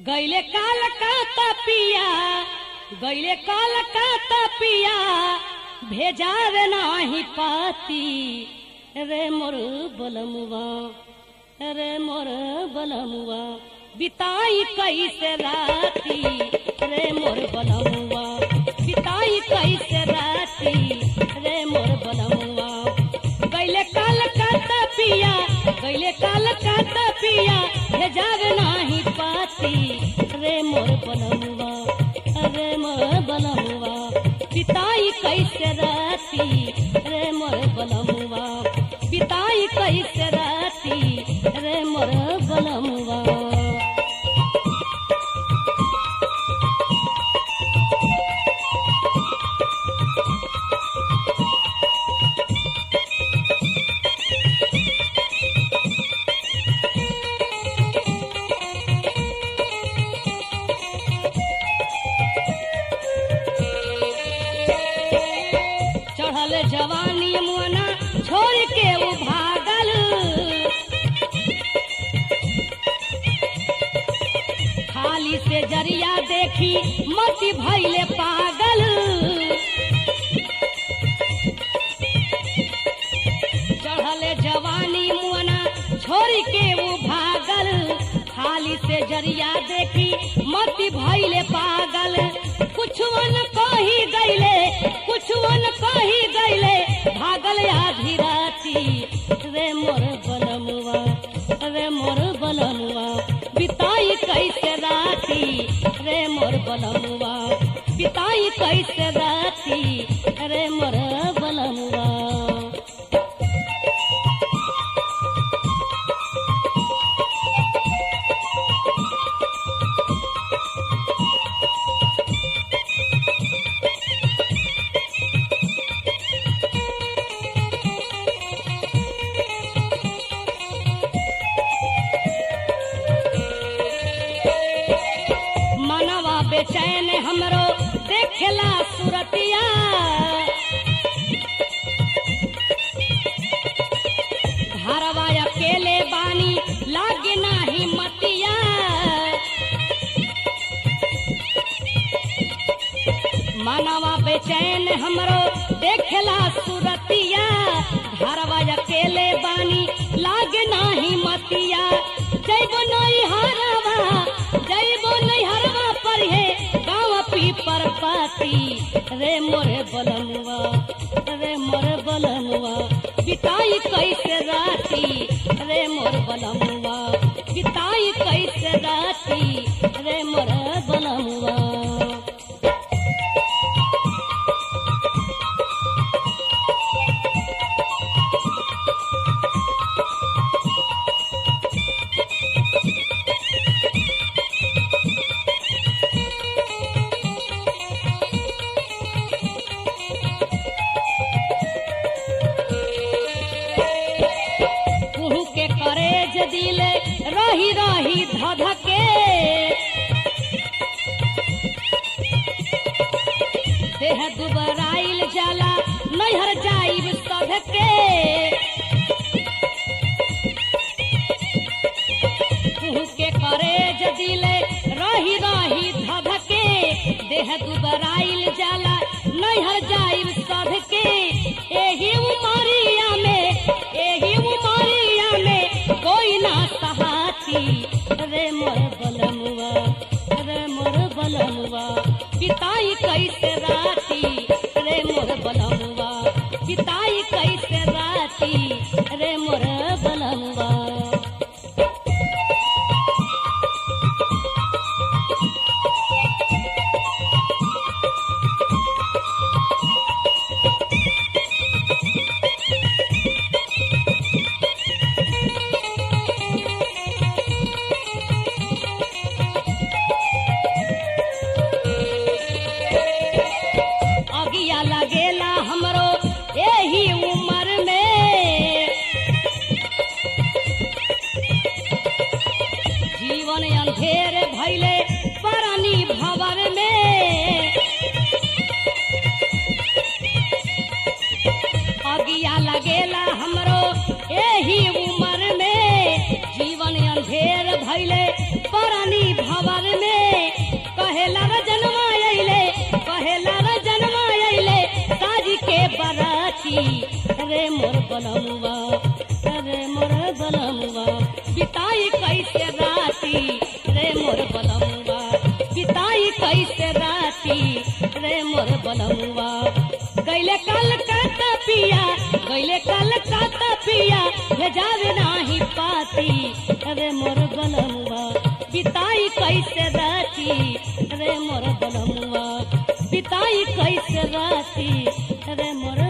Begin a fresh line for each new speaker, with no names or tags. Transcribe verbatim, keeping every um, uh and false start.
गैले काल का तपिया गैले काल का तपिया भेजावे नाही पाती रे मोर बलमुआ रे मोर बलमुआ बिताई कैसे राती रे मोर बलमुआ बिताई कैसे राती रे मोर बलमुआ गैले काल का तपिया गैले काल का तपिया भेजावे नाही पाती रे मोर बलमुआ रे मोर बलमुआ बिताई कैसे राती रे मोर बलमुआ बिताई कैसे राती रे मोर बलमुआ। जवानी मुना छोड़ के वो भागल खाली से जरिया देखी मती भइले पागल चढ़ले जवानी मुना छोड़ के वो भागल खाली से जरिया देखी मती भइले पागल कुछवन कही गईले कुछवन कही गईले भागल आधी राती रे मोर बलमुआ रे मोर बलमुआ बिताई कैसे राती रे मोर बलमुआ बिताई कैसे राती रे मोर बलमुआ। बेचैन हमरो देखला सुरतिया घरवा अकेले बानी लागे नाही मतिया मनवा बेचैन हमरो देखला सुरतिया घरवा अकेले बानी लागे नाही मतिया जैबो नहीं हरवा जैबो नहीं हरवा पर है गाँव पीपर पाती रे मोरे बलमुआ रे मोरे बलमुआ बिताई कैसे राती रे मोर बलमुआ बिताई कैसे राती रे मोर बलमुआ। दिले रही रही धधके देह दुबराइल जाला नैहर जाइब सधके के करेज दिले रही रही धधके देह दुबराइल जाला नैहर जाइब सधके एही उमरिया में एही उमरिया में कोई ना सहाती रे मोर बलमुआ रे मोर बलमुआ बिताई कैसे राती रे मोर बलमुआ बिताई कैसे राती रे मोर बलमुआ। लगेला हमरो यही उम्र में जीवन अंधेर भइले परानी भवर में अगिया लगेला हमरो यही उम्र में जीवन अंधेर भइले परानी भवर बलमुआ गैले कलकत्ता पिया गैले कलकत्ता पिया भेजावे नाही पाती अरे मोर बलमुआ बिताई कैसे राती अरे मोर बलमुआ बिताई कैसे राती अरे मोर